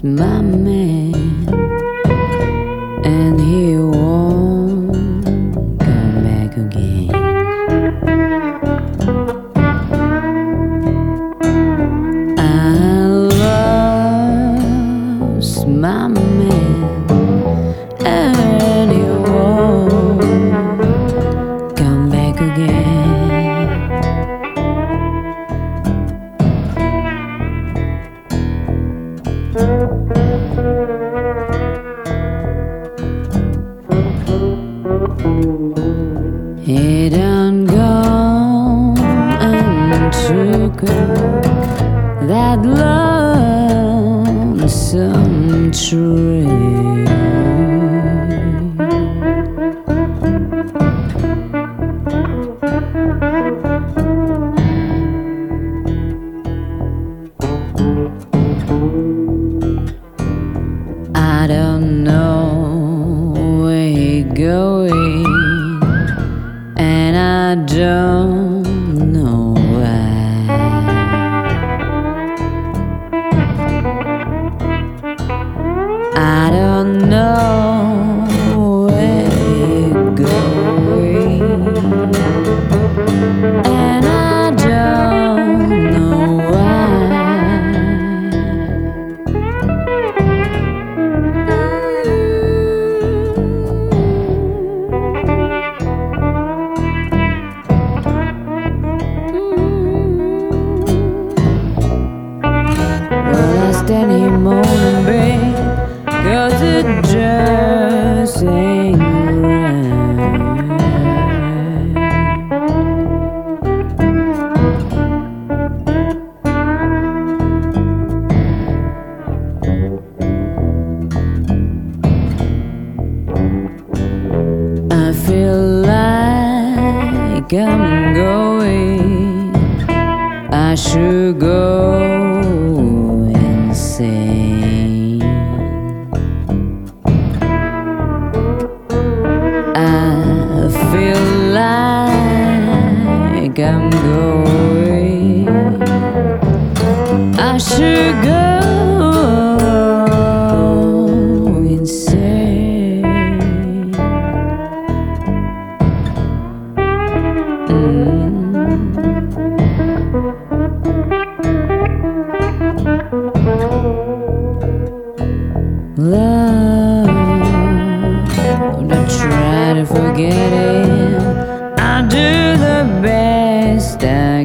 my man, and he won't come back again. I lost my man, and he won't come back again. He done gone and took that lonesome tree. I don't know where he going, and I don't know why. I don't know where he going, and I don't know why. Stand him on the bed, 'cause it just ain't right. I feel like I'm going, I should go insane. I feel like I'm going, I should go insane. Love, don't try to forget it. I'll do the best I